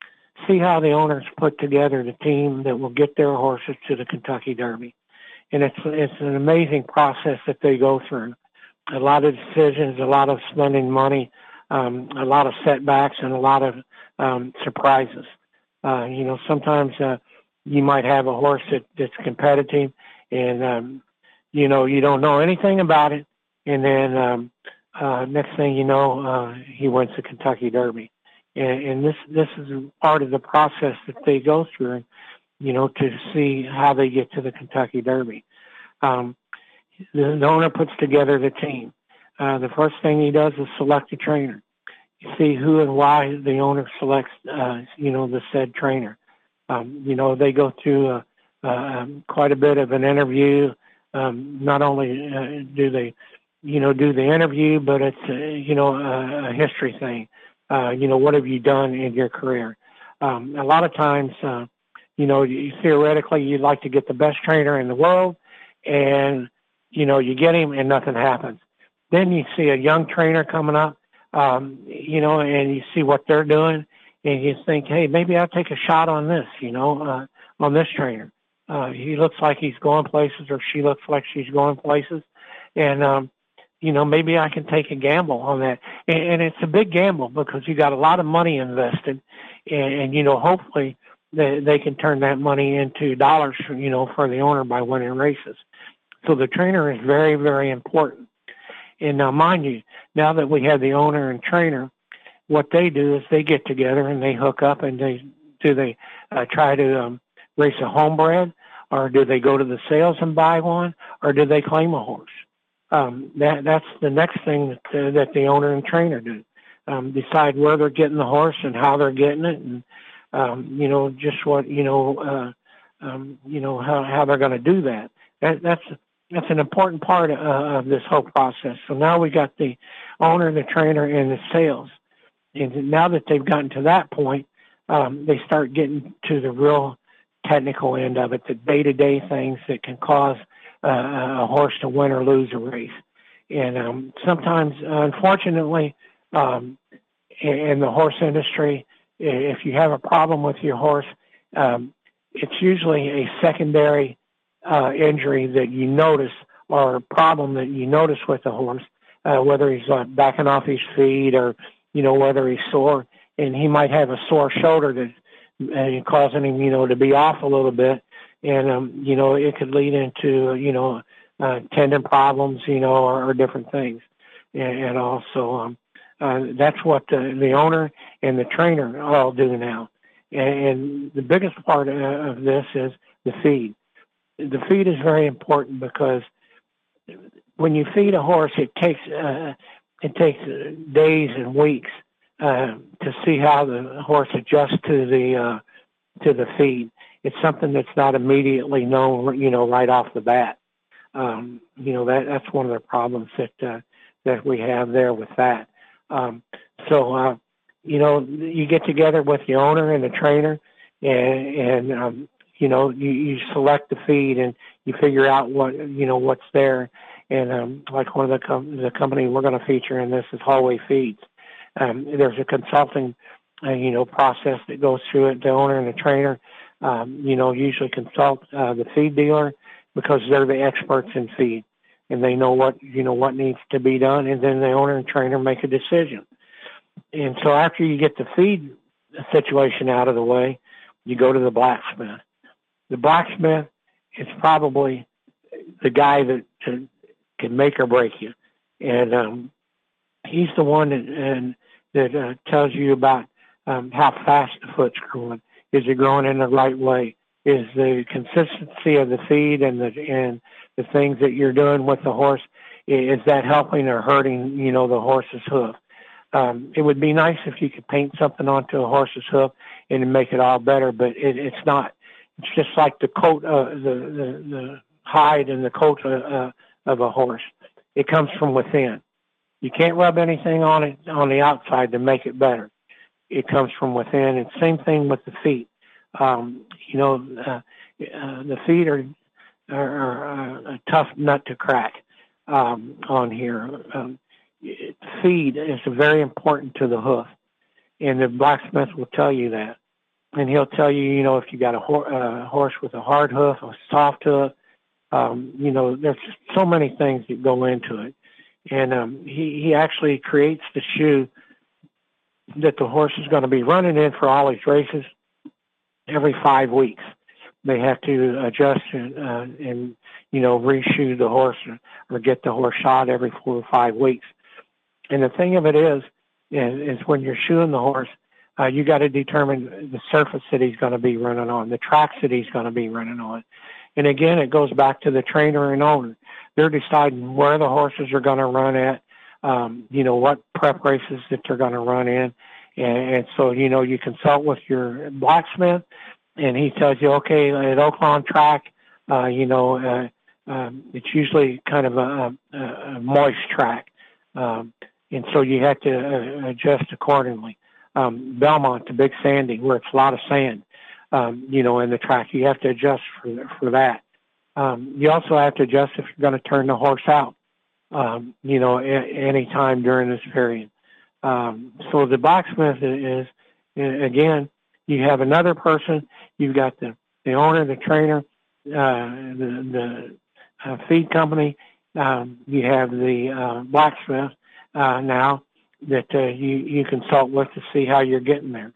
See how the owners put together the team that will get their horses to the Kentucky Derby. And it's it's an amazing process that they go through. A lot of decisions, a lot of spending money, um, a lot of setbacks, and a lot of um, surprises. Uh, you know, sometimes uh, you might have a horse that, that's competitive, and um, you know you don't know anything about it, and then um, uh, next thing you know, uh, he wins the Kentucky Derby. And, and this this is part of the process that they go through, you know, to see how they get to the Kentucky Derby. Um, the, the owner puts together the team. Uh, the first thing he does is select a trainer. You see who and why the owner selects, uh, you know, the said trainer. Um, you know, they go through uh, uh, quite a bit of an interview. Um, not only uh, do they, you know, do the interview, but it's, uh, you know, a, a history thing. Uh, you know, what have you done in your career? Um, a lot of times, uh, you know, you, theoretically, you'd like to get the best trainer in the world, and, you know, you get him and nothing happens. Then you see a young trainer coming up, um, you know, and you see what they're doing, and you think, hey, maybe I'll take a shot on this, you know, uh, on this trainer. Uh, he looks like he's going places, or she looks like she's going places. And um, you know, maybe I can take a gamble on that. And, and it's a big gamble because you got a lot of money invested, and, and you know, hopefully they, they can turn that money into dollars, you know, for the owner by winning races. So the trainer is very, very important. And now, mind you, now that we have the owner and trainer, what they do is they get together and they hook up, and they do they uh, try to um, race a homebred, or do they go to the sales and buy one, or do they claim a horse? Um, that that's the next thing that uh, that the owner and trainer do. Um, decide where they're getting the horse and how they're getting it, and um, you know, just what you know, uh, um, you know how how they're going to do that. That that's that's an important part of, uh, of this whole process. So now we got the owner, the trainer, and the sales. And now that they've gotten to that point, um, they start getting to the real technical end of it, the day-to-day things that can cause uh, a horse to win or lose a race. And um, sometimes, unfortunately, um, in the horse industry, if you have a problem with your horse, um, it's usually a secondary uh, injury that you notice, or a problem that you notice with the horse, uh, whether he's uh, backing off his feet, or you know, whether he's sore, and he might have a sore shoulder that's uh, causing him, you know, to be off a little bit. And, um, you know, it could lead into, you know, uh, tendon problems, you know, or, or different things. And, and also, um, uh, that's what the, the owner and the trainer all do now. And, and the biggest part of, of this is the feed. The feed is very important because when you feed a horse, it takes uh, it takes days and weeks uh, to see how the horse adjusts to the uh, to the feed. It's something that's not immediately known, you know, right off the bat. Um, you know, that that's one of the problems that uh, that we have there with that. Um, so, uh, you know, you get together with the owner and the trainer, and, and um, you know, you, you select the feed and you figure out what, you know, what's there. And um, like one of the com- the company we're going to feature in this is Hallway Feeds. Um, there's a consulting, uh, you know, process that goes through it. The owner and the trainer, um, you know, usually consult uh, the feed dealer because they're the experts in feed and they know what, you know, what needs to be done. And then the owner and trainer make a decision. And so after you get the feed situation out of the way, you go to the blacksmith. The blacksmith is probably the guy that to, can make or break you. And um, he's the one that, and, that uh, tells you about um, how fast the foot's growing. Is it growing in the right way? Is the consistency of the feed and the and the things that you're doing with the horse, is that helping or hurting, you know, the horse's hoof? Um, it would be nice if you could paint something onto a horse's hoof and make it all better, but it, it's not. It's just like the coat, uh, the, the the hide and the coat uh, uh, of a horse. It comes from within. You can't rub anything on it on the outside to make it better. It comes from within. And same thing with the feet. Um, you know, uh, uh, the feet are, are, are a tough nut to crack um, on here. Um, feed is very important to the hoof, and the blacksmith will tell you that. And he'll tell you, you know, if you got a ho- uh, horse with a hard hoof, a soft hoof, um, you know, there's so many things that go into it. And um, he, he actually creates the shoe that the horse is going to be running in for all his races every five weeks. They have to adjust and, uh, and you know, reshoe the horse or, or get the horse shod every four or five weeks. And the thing of it is, is, is when you're shoeing the horse, uh, you got to determine the surface that he's going to be running on, the tracks that he's going to be running on. And again, it goes back to the trainer and owner. They're deciding where the horses are going to run at, um, you know, what prep races that they're going to run in. And, and so, you know, you consult with your blacksmith, and he tells you, okay, at Oaklawn track, uh, you know, uh, um, it's usually kind of a, a, a moist track. Um, and so you have to uh, adjust accordingly. Um, Belmont, the Big Sandy, where it's a lot of sand, um, you know, in the track, you have to adjust for, for that. Um, you also have to adjust if you're going to turn the horse out, um, you know, a- any time during this period. Um, so the blacksmith is, is, again, you have another person, you've got the, the owner, the trainer, uh, the, the uh, feed company, Um, you have the uh, blacksmith uh, now that uh, you, you consult with to see how you're getting there,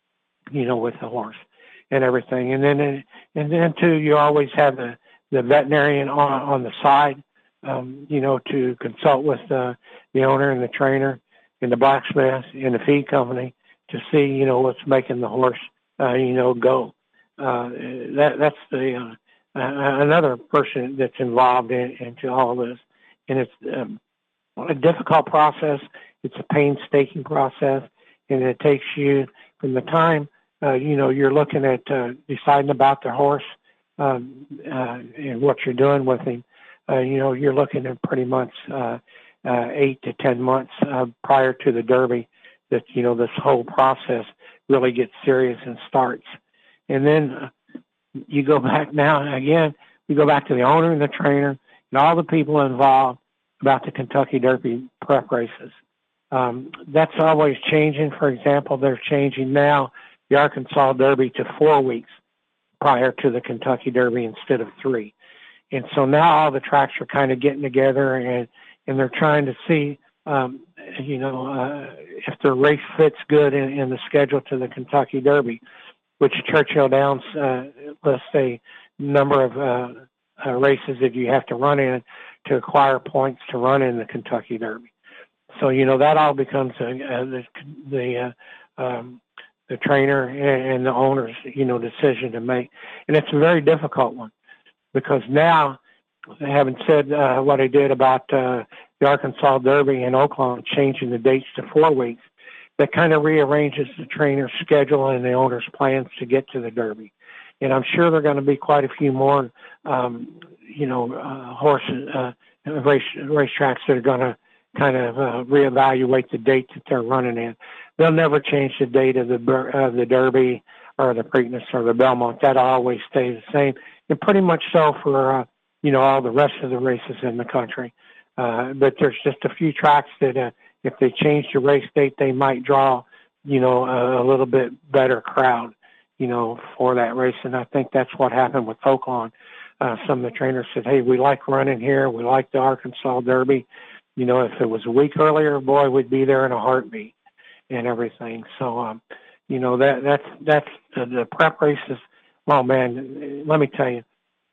you know, with the horse and everything. And then, and then too, you always have the, the veterinarian on, on the side, um, you know, to consult with uh, the owner and the trainer and the blacksmith and the feed company to see, you know, what's making the horse, uh, you know, go. Uh, that, that's the, uh, uh, another person that's involved in, into all of this. And it's um, a difficult process. It's a painstaking process, and it takes you from the time, uh, you know, you're looking at uh, deciding about the horse um, uh, and what you're doing with him. Uh, you know, you're looking at pretty much uh, uh, eight to ten months uh, prior to the Derby that, you know, this whole process really gets serious and starts. And then uh, you go back now, and again, you go back to the owner and the trainer and all the people involved about the Kentucky Derby prep races. Um, that's always changing. For example, they're changing now the Arkansas Derby to four weeks prior to the Kentucky Derby instead of three. And so now all the tracks are kind of getting together, and, and they're trying to see, um, you know, uh, if the race fits good in, in the schedule to the Kentucky Derby, which Churchill Downs uh, lists a number of uh, uh, races that you have to run in to acquire points to run in the Kentucky Derby. So, you know, that all becomes uh, uh, the, the, uh, um, the trainer and, and the owner's, you know, decision to make. And it's a very difficult one because now, having said uh, what I did about uh, the Arkansas Derby in Oakland, changing the dates to four weeks, that kind of rearranges the trainer's schedule and the owner's plans to get to the Derby. And I'm sure there are going to be quite a few more, um, you know, uh, horses, uh, race racetracks that are going to kind of uh, reevaluate the date that they're running in. They'll never change the date of the of the Derby or the Preakness or the Belmont. That'll always stay the same, and pretty much so for uh, you know all the rest of the races in the country. Uh, but there's just a few tracks that, uh, if they change the race date, they might draw, you know, a, a little bit better crowd, you know, for that race. And I think that's what happened with Oaklawn. Uh, some of the trainers said, hey, we like running here. We like the Arkansas Derby. You know, if it was a week earlier, boy, we'd be there in a heartbeat and everything. So, um, you know, that that's, that's uh, the prep races. Well, man, let me tell you,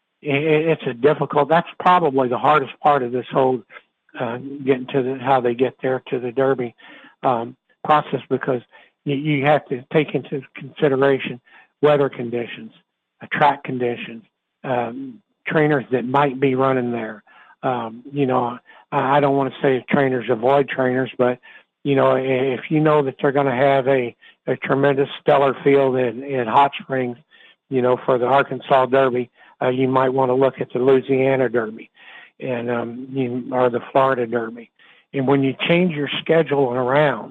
it, it's a difficult, that's probably the hardest part of this whole uh, getting to the, how they get there to the Derby um, process, because you, you have to take into consideration weather conditions, uh, track conditions, um, trainers that might be running there. Um, you know, I don't want to say trainers avoid trainers, but, you know, if you know that they're going to have a, a tremendous stellar field in, in Hot Springs, you know, for the Arkansas Derby, uh, you might want to look at the Louisiana Derby and um, you, or the Florida Derby. And when you change your schedule around,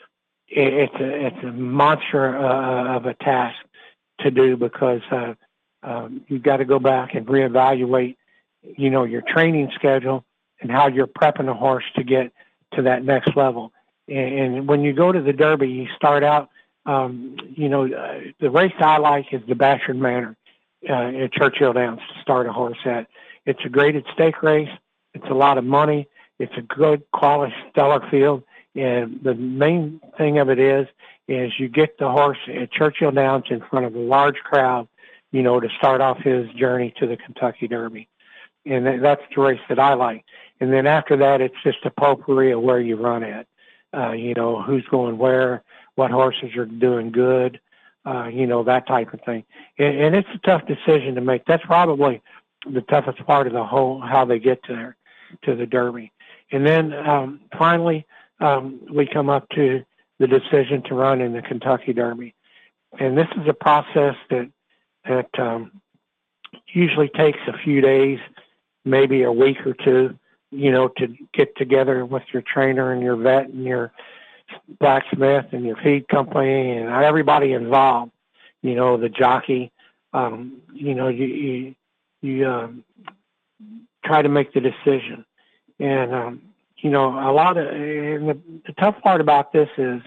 it, it's, a, it's a monster uh, of a task to do because uh, um, you've got to go back and reevaluate, you know, your training schedule and how you're prepping a horse to get to that next level. And, and when you go to the Derby, you start out, um, you know, uh, the race I like is the Bashard Manor uh, at Churchill Downs to start a horse at. It's a graded stake race. It's a lot of money. It's a good quality stellar field. And the main thing of it is, is you get the horse at Churchill Downs in front of a large crowd, you know, to start off his journey to the Kentucky Derby. And that's the race that I like. And then after that, it's just a potpourri of where you run at. Uh, you know, who's going where, what horses are doing good, uh, you know, that type of thing. And, and it's a tough decision to make. That's probably the toughest part of the whole, how they get to there, to the Derby. And then um, finally, um, we come up to the decision to run in the Kentucky Derby. And this is a process that, that um, usually takes a few days, maybe a week or two, you know, to get together with your trainer and your vet and your blacksmith and your feed company and everybody involved, you know, the jockey. Um, you know, you you, you um, try to make the decision. And, um, you know, a lot of, and the, the tough part about this is,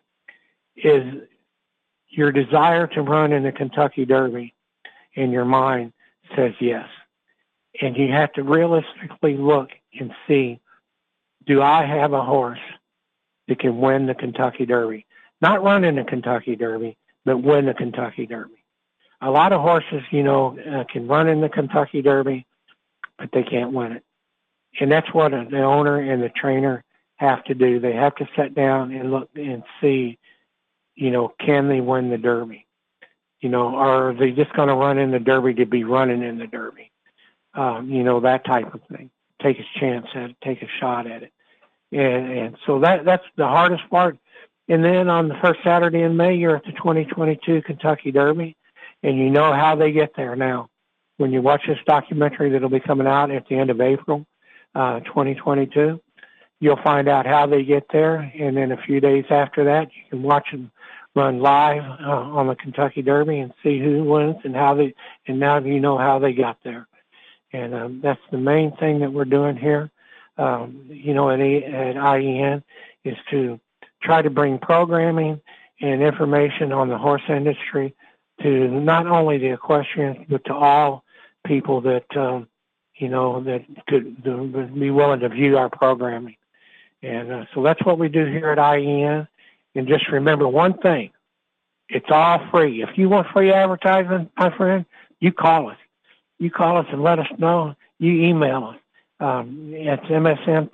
is your desire to run in the Kentucky Derby in your mind says yes. And you have to realistically look and see, do I have a horse that can win the Kentucky Derby? Not run in the Kentucky Derby, but win the Kentucky Derby. A lot of horses, you know, uh, can run in the Kentucky Derby, but they can't win it. And that's what the owner and the trainer have to do. They have to sit down and look and see, you know, can they win the Derby? You know, or are they just going to run in the Derby to be running in the Derby? Um, you know, that type of thing. Take a chance at it, take a shot at it. And, and so that that's the hardest part. And then on the first Saturday in May, you're at the twenty twenty-two Kentucky Derby, and you know how they get there now. When you watch this documentary that'll be coming out at the end of April, uh, twenty twenty-two, you'll find out how they get there. And then a few days after that, you can watch them run live uh, on the Kentucky Derby and see who wins and how they, and now you know how they got there. And um, that's the main thing that we're doing here, um, you know, at, at I E N, is to try to bring programming and information on the horse industry to not only the equestrians, but to all people that, um, you know, that could be willing to view our programming. And uh, so that's what we do here at I E N. And just remember one thing, it's all free. If you want free advertising, my friend, you call us. You call us and let us know. You email us. Um, it's M S M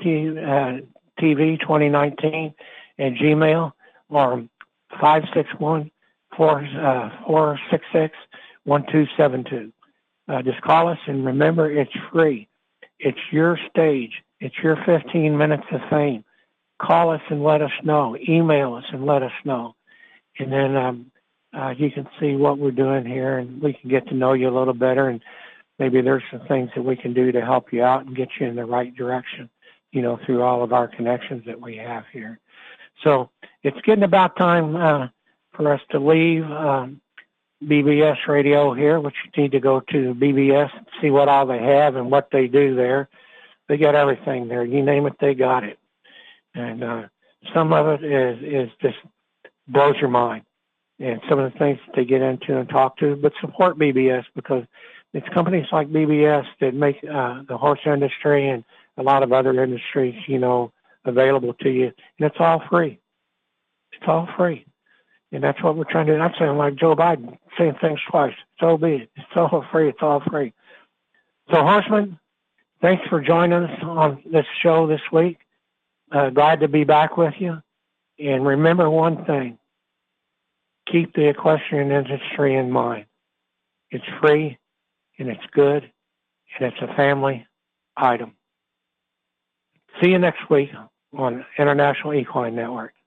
T V twenty nineteen at Gmail or five six one, four six six, one two seven two. Uh, just call us, and remember, it's free. It's your stage. It's your fifteen minutes of fame. Call us and let us know. Email us and let us know. And then um, uh, you can see what we're doing here, and we can get to know you a little better, and maybe there's some things that we can do to help you out and get you in the right direction, you know, through all of our connections that we have here. So it's getting about time uh, for us to leave um, B B S Radio here, which you need to go to B B S and see what all they have and what they do there. They got everything there. You name it, they got it. And uh, some of it is, is just blows your mind. And some of the things that they get into and talk to, but support B B S, because it's companies like B B S that make uh, the horse industry and a lot of other industries, you know, available to you. And it's all free. It's all free. And that's what we're trying to do. I'm saying like Joe Biden, saying things twice. So be it. It's all free. It's all free. So, horsemen, thanks for joining us on this show this week. Uh, glad to be back with you. And remember one thing. Keep the equestrian industry in mind. It's free, and it's good, and it's a family item. See you next week on International Equine Network.